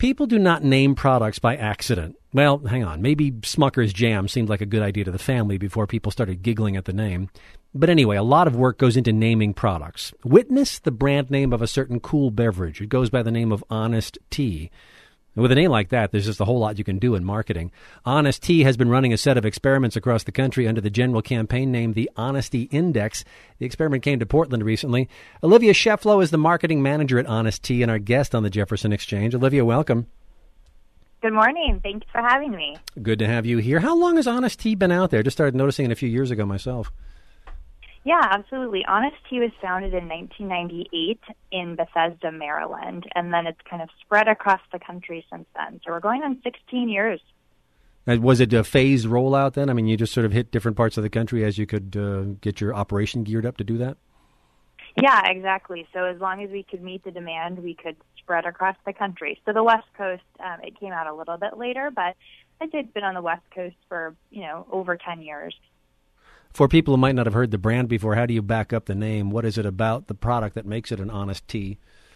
People do not name products by accident. Well, hang on. Maybe Smucker's Jam seemed like a good idea to the family before people started giggling at the name. But anyway, a lot of work goes into naming products. Witness the brand name of a certain cool beverage. It goes by the name of Honest Tea. And with a name like that, there's just a whole lot you can do in marketing. Honest Tea has been running a set of experiments across the country under the general campaign named the Honesty Index. The experiment came to Portland recently. Olivia Shefflow is the marketing manager at Honest Tea and our guest on the Jefferson Exchange. Olivia, welcome. Good morning. Thanks for having me. Good to have you here. How long has Honest Tea been out there? Just started noticing it a few years ago myself. Yeah, absolutely. Honest Tea was founded in 1998 in Bethesda, Maryland, and then it's kind of spread across the country since then. So we're going on 16 years. Was it a phased rollout then? I mean, you just sort of hit different parts of the country as you could get your operation geared up to do that? Yeah, exactly. So as long as we could meet the demand, we could spread across the country. So the West Coast, it came out a little bit later, but it's been on the West Coast for, over 10 years. For people who might not have heard the brand before, how do you back up the name? What is it about the product that makes it an Honest Tea?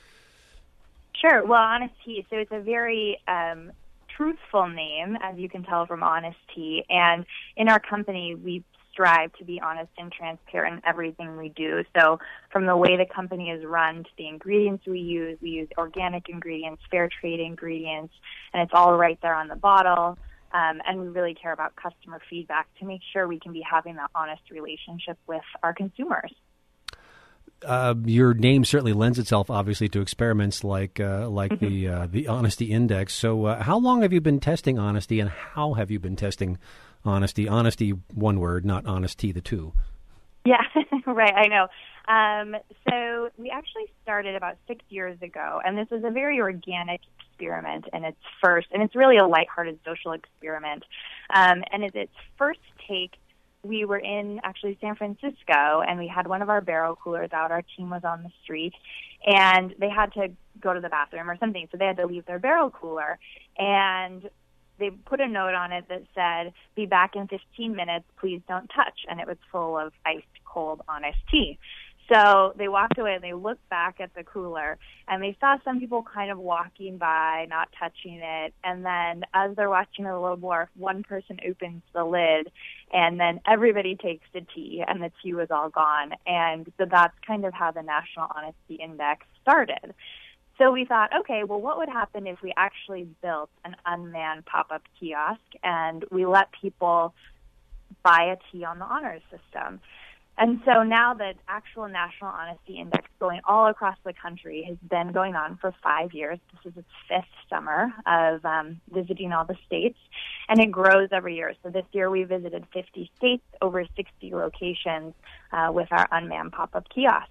Sure. Well, Honest Tea, so it's a very truthful name, as you can tell from Honest Tea. And in our company, we strive to be honest and transparent in everything we do. So from the way the company is run to the ingredients we use organic ingredients, fair trade ingredients, and it's all right there on the bottle. And we really care about customer feedback to make sure we can be having that honest relationship with our consumers. Your name certainly lends itself, obviously, to experiments like the Honesty Index. So how long have you been testing honesty, and how have you been testing honesty? Honesty, one word, not honesty, the two. Yeah, right, I know. So we actually started about 6 years ago, and this was a very organic experiment in its first, and it's really a lighthearted social experiment. And at its first take, we were in actually San Francisco, and we had one of our barrel coolers out. Our team was on the street, and they had to go to the bathroom or something, so they had to leave their barrel cooler. And they put a note on it that said, "Be back in 15 minutes, please don't touch." And it was full of ice cold Honest Tea. So they walked away and they looked back at the cooler and they saw some people kind of walking by, not touching it. And then as they're watching it a little more, one person opens the lid and then everybody takes the tea and the tea was all gone. And so that's kind of how the National Honesty Index started. So we thought, okay, well, what would happen if we actually built an unmanned pop-up kiosk and we let people buy a tea on the honors system? And so now the actual National Honesty Index going all across the country has been going on for 5 years. This is its fifth summer of visiting all the states, and it grows every year. So this year we visited 50 states, over 60 locations with our unmanned pop-up kiosk.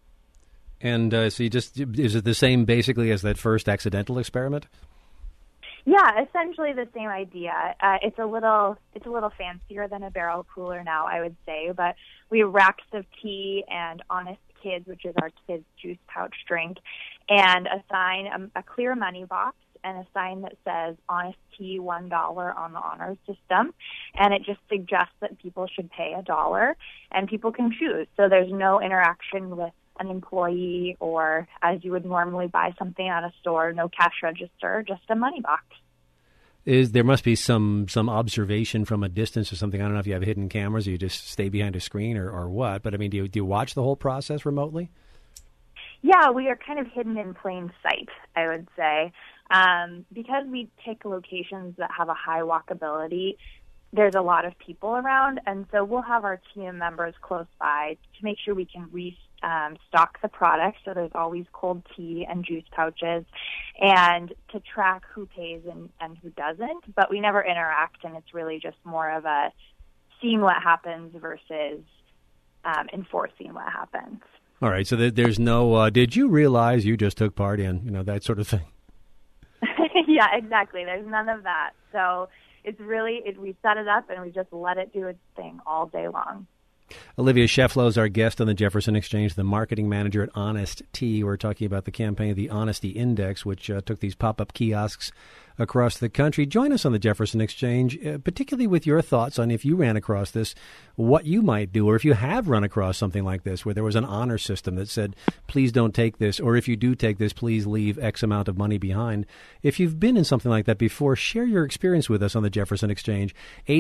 And so is it the same basically as that first accidental experiment? Yeah, essentially the same idea. It's a little fancier than a barrel cooler now, I would say, but we have racks of tea and Honest Kids, which is our kids' juice pouch drink, and a sign, a clear money box, and a sign that says Honest Tea $1 on the honors system, and it just suggests that people should pay $1, and people can choose. So there's no interaction with an employee or as you would normally buy something at a store, no cash register, just a money box. There must be some observation from a distance or something. I don't know if you have hidden cameras or you just stay behind a screen or what, but I mean, do you watch the whole process remotely? Yeah, we are kind of hidden in plain sight, I would say. Because we take locations that have a high walkability, there's a lot of people around, and so we'll have our team members close by to make sure we can stock the product, so there's always cold tea and juice pouches, and to track who pays and who doesn't, but we never interact, and it's really just more of a seeing what happens versus enforcing what happens. All right, so there's no, did you realize you just took part in, that sort of thing? Yeah, exactly. There's none of that. So it's really, we set it up and we just let it do its thing all day long. Olivia Shefflow is our guest on the Jefferson Exchange, the marketing manager at Honest Tea. We're talking about the campaign of the Honesty Index, which took these pop-up kiosks across the country. Join us on the Jefferson Exchange, particularly with your thoughts on if you ran across this, what you might do, or if you have run across something like this where there was an honor system that said, please don't take this, or if you do take this, please leave X amount of money behind. If you've been in something like that before, share your experience with us on the Jefferson Exchange.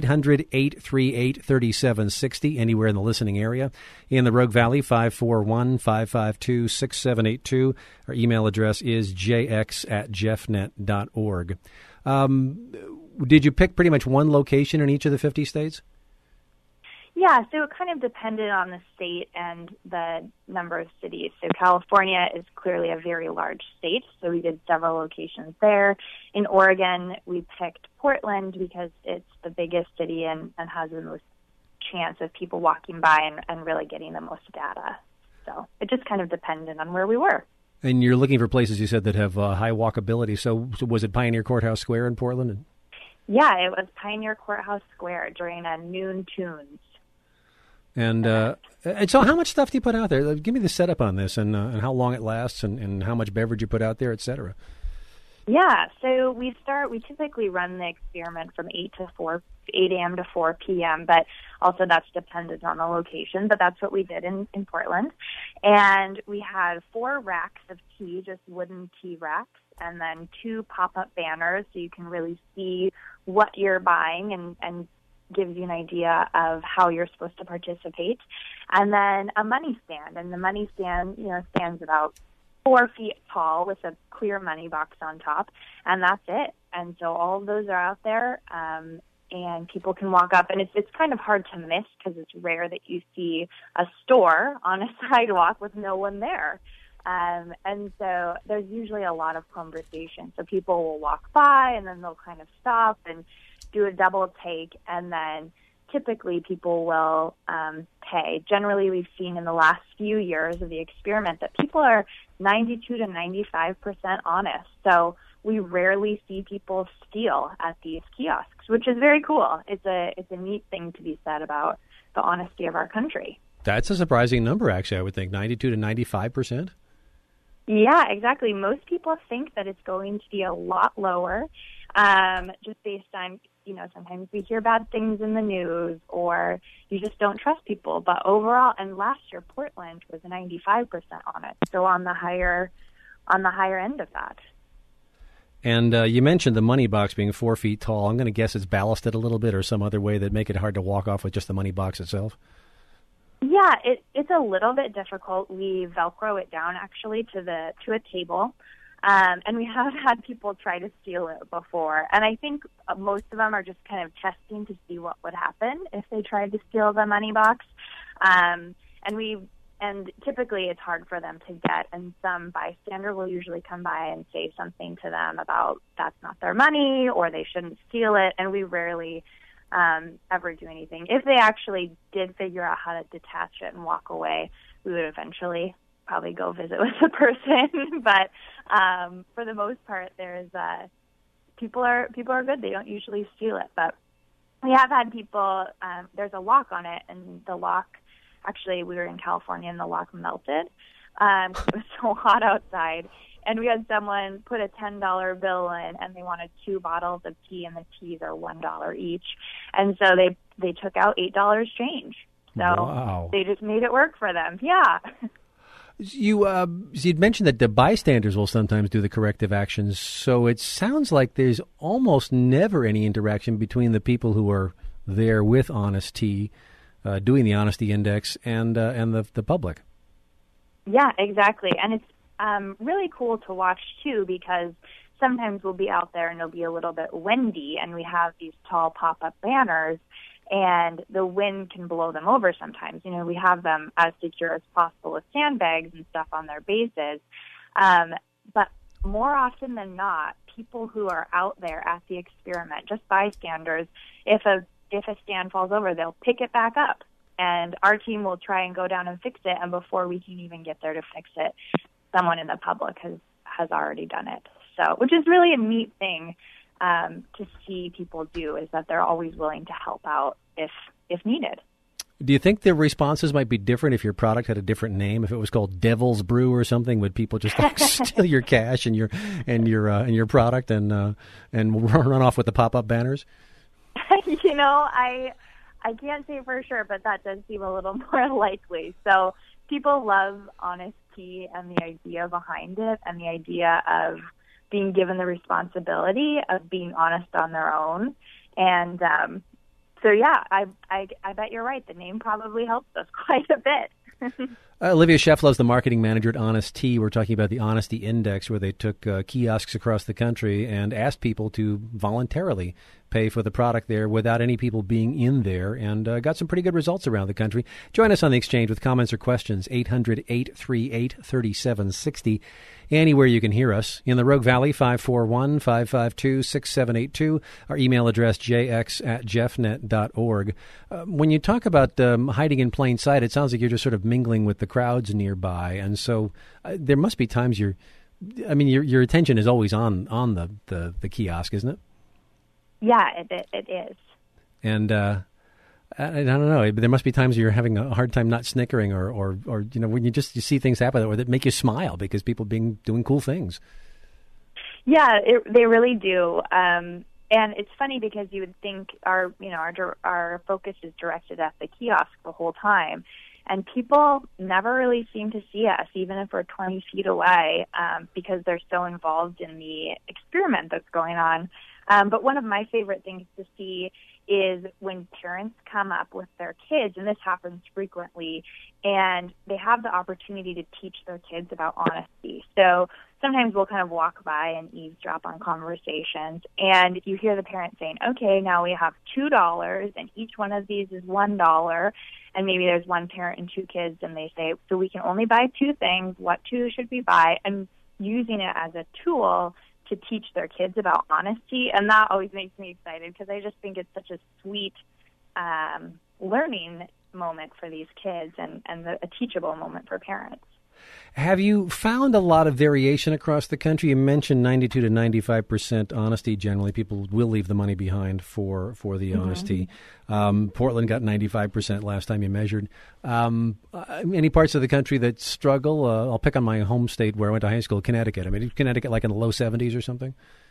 800-838-3760, anywhere in the listening area. In the Rogue Valley, 541-552-6782. Our email address is jx@jeffnet.org. Did you pick pretty much one location in each of the 50 states? Yeah, so it kind of depended on the state and the number of cities. So California is clearly a very large state, so we did several locations there. In Oregon, we picked Portland because it's the biggest city and has the most chance of people walking by and really getting the most data. So it just kind of depended on where we were. And you're looking for places, you said, that have high walkability. So was it Pioneer Courthouse Square in Portland? Yeah, it was Pioneer Courthouse Square during a noon tunes. And so how much stuff do you put out there? Give me the setup on this and how long it lasts and how much beverage you put out there, et cetera. Yeah, so we typically run the experiment from 8 a.m. to 4 p.m., but also that's dependent on the location, but that's what we did in Portland. And we had 4 racks of tea, just wooden tea racks, and then 2 pop-up banners so you can really see what you're buying and gives you an idea of how you're supposed to participate. And then a money stand, and the money stand, stands about 4 feet tall with a clear money box on top, and that's it. And so all of those are out there, and people can walk up, and it's kind of hard to miss because it's rare that you see a store on a sidewalk with no one there. And so there's usually a lot of conversation. So people will walk by, and then they'll kind of stop and do a double take, and then typically people will pay. Generally, we've seen in the last few years of the experiment that people are 92 to 95% honest. So we rarely see people steal at these kiosks, which is very cool. It's a neat thing to be said about the honesty of our country. That's a surprising number, actually, I would think, 92 to 95%. Yeah, exactly. Most people think that it's going to be a lot lower, just based on, sometimes we hear bad things in the news or you just don't trust people. But overall, and last year, Portland was 95% honest, so on the higher end of that. And you mentioned the money box being 4 feet tall. I'm going to guess it's ballasted a little bit or some other way that make it hard to walk off with just the money box itself. Yeah, it's a little bit difficult. We Velcro it down actually to a table, and we have had people try to steal it before. And I think most of them are just kind of testing to see what would happen if they tried to steal the money box. And typically it's hard for them to get, and some bystander will usually come by and say something to them about that's not their money or they shouldn't steal it, and we rarely ever do anything. If they actually did figure out how to detach it and walk away, we would eventually probably go visit with the person. But for the most part, there's people are good. They don't usually steal it, but we have had people. There's a lock on it, and the lock. Actually, we were in California, and the lock melted. It was so hot outside. And we had someone put a $10 bill in, and they wanted 2 bottles of tea, and the teas are $1 each. And so they took out $8 change. So wow. They just made it work for them. Yeah. You'd mentioned that the bystanders will sometimes do the corrective actions. So it sounds like there's almost never any interaction between the people who are there with Honest Tea, doing the honesty index, and the public. Yeah, exactly. And it's really cool to watch, too, because sometimes we'll be out there and it'll be a little bit windy, and we have these tall pop-up banners, and the wind can blow them over sometimes. We have them as secure as possible with sandbags and stuff on their bases. But more often than not, people who are out there at the experiment, just bystanders, if a stand falls over, they'll pick it back up. And our team will try and go down and fix it, and before we can even get there to fix it, someone in the public has already done it. So, which is really a neat thing to see people do, is that they're always willing to help out if needed. Do you think the responses might be different if your product had a different name? If it was called Devil's Brew or something, would people just steal your cash and your product and run off with the pop-up banners? I can't say for sure, but that does seem a little more likely. So people love honesty and the idea behind it, and the idea of being given the responsibility of being honest on their own. And so, yeah, I bet you're right. The name probably helps us quite a bit. Olivia Shefflow is the marketing manager at Honest Tea. We're talking about the Honesty Index, where they took kiosks across the country and asked people to voluntarily pay for the product there without any people being in there, and got some pretty good results around the country. Join us on the exchange with comments or questions, 800-838-3760. Anywhere you can hear us. In the Rogue Valley, 541-552-6782. Our email address, jx@jeffnet.org. When you talk about hiding in plain sight, it sounds like you're just sort of mingling with the crowds nearby. And so there must be times your attention is always on the kiosk, isn't it? Yeah, it is. And I don't know. There must be times you're having a hard time not snickering, or when you see things happen or that make you smile because people doing cool things. Yeah, they really do. And it's funny because you would think our focus is directed at the kiosk the whole time, and people never really seem to see us, even if we're 20 feet away, because they're so involved in the experiment that's going on. But one of my favorite things to see is when parents come up with their kids, and this happens frequently, and they have the opportunity to teach their kids about honesty. So sometimes we'll kind of walk by and eavesdrop on conversations, and you hear the parent saying, okay, now we have $2, and each one of these is $1, and maybe there's one parent and two kids, and they say, so we can only buy two things. What two should we buy? And using it as a tool to teach their kids about honesty, and that always makes me excited because I just think it's such a sweet learning moment for these kids and a teachable moment for parents. Have you found a lot of variation across the country? You mentioned 92 to 95% honesty. Generally, people will leave the money behind for the honesty. Portland got 95% last time you measured. Any parts of the country that struggle? I'll pick on my home state where I went to high school, Connecticut. Connecticut like in the low 70s or something?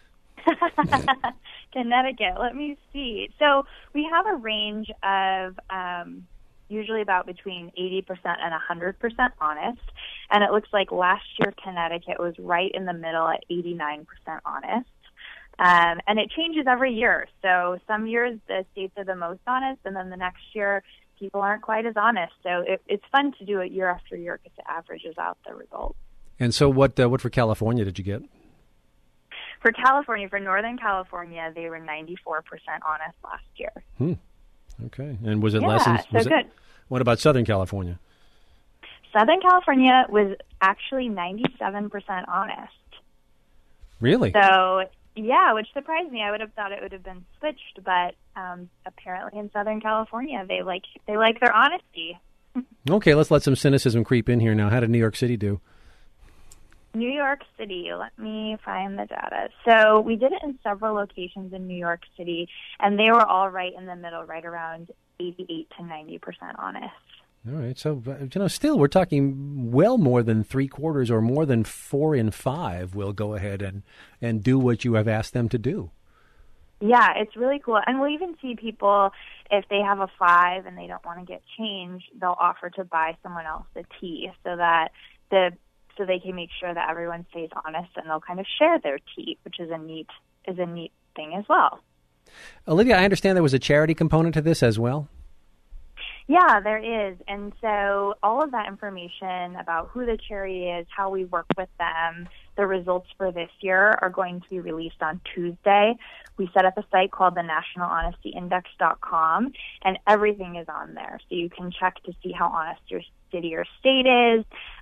Connecticut. Let me see. So we have a range of usually about between 80% and 100% honest. And it looks like last year Connecticut was right in the middle at 89% honest. And it changes every year. So some years the states are the most honest, and then the next year people aren't quite as honest. So it's fun to do it year after year because it averages out the results. And so what for California did you get? For California, for Northern California, they were 94% honest last year. Okay. And was it lessons? Good. What about Southern California? Southern California was actually 97% honest. Really? So, yeah, which surprised me. I would have thought it would have been switched, but apparently in Southern California, they like their honesty. Okay, let's let some cynicism creep in here now. How did New York City do? New York City, let me find the data. So we did it in several locations in New York City, and they were all right in the middle, right around 88 to 90% honest. All right. So, still we're talking well more than 3/4 or more than 4 in 5 will go ahead and do what you have asked them to do. Yeah, it's really cool. And we'll even see people, if they have a 5 and they don't want to get change, they'll offer to buy someone else a tea so they can make sure that everyone stays honest, and they'll kind of share their tea, which is a neat thing as well. Olivia, I understand there was a charity component to this as well? Yeah, there is. And so all of that information about who the charity is, how we work with them, the results for this year are going to be released on Tuesday. We set up a site called the nationalhonestyindex.com, and everything is on there. So you can check to see how honest your city or state is.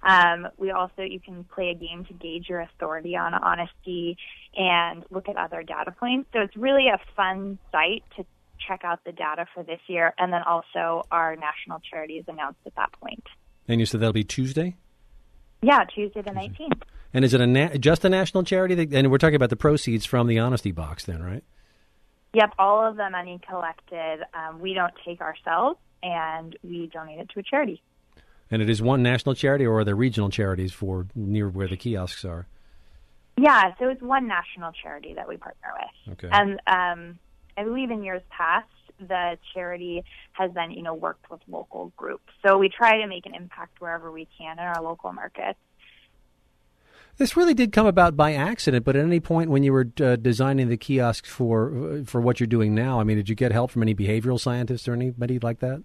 You can play a game to gauge your authority on honesty and look at other data points. So it's really a fun site to check out the data for this year, and then also our national charity is announced at that point. And you said that'll be Tuesday? Yeah, Tuesday the 19th. And is it just a national charity? And we're talking about the proceeds from the Honesty Box then, right? Yep, all of the money collected we don't take ourselves, and we donate it to a charity. And it is one national charity, or are there regional charities for near where the kiosks are? Yeah, so it's one national charity that we partner with. Okay. And I believe in years past, the charity has then, worked with local groups. So we try to make an impact wherever we can in our local markets. This really did come about by accident, but at any point when you were designing the kiosks for what you're doing now, I mean, did you get help from any behavioral scientists or anybody like that?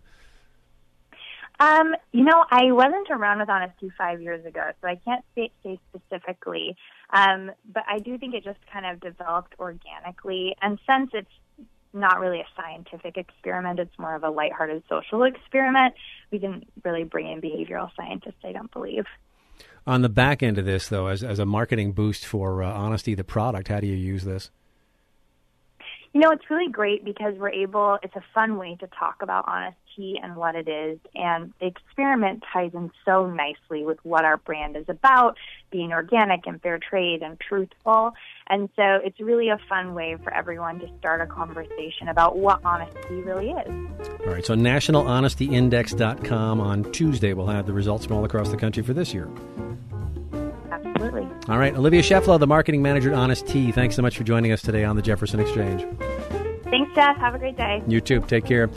I wasn't around with Honesty 5 years ago, so I can't say specifically. But I do think it just kind of developed organically. And since it's not really a scientific experiment, it's more of a lighthearted social experiment, we didn't really bring in behavioral scientists, I don't believe. On the back end of this, though, as a marketing boost for Honesty, the product, how do you use this? It's really great because it's a fun way to talk about honesty and what it is. And the experiment ties in so nicely with what our brand is about, being organic and fair trade and truthful. And so it's really a fun way for everyone to start a conversation about what honesty really is. All right, so nationalhonestyindex.com on Tuesday will have the results from all across the country for this year. Absolutely. All right, Olivia Shefflow, the marketing manager at Honest Tea. Thanks so much for joining us today on the Jefferson Exchange. Thanks, Jeff. Have a great day. You too. Take care.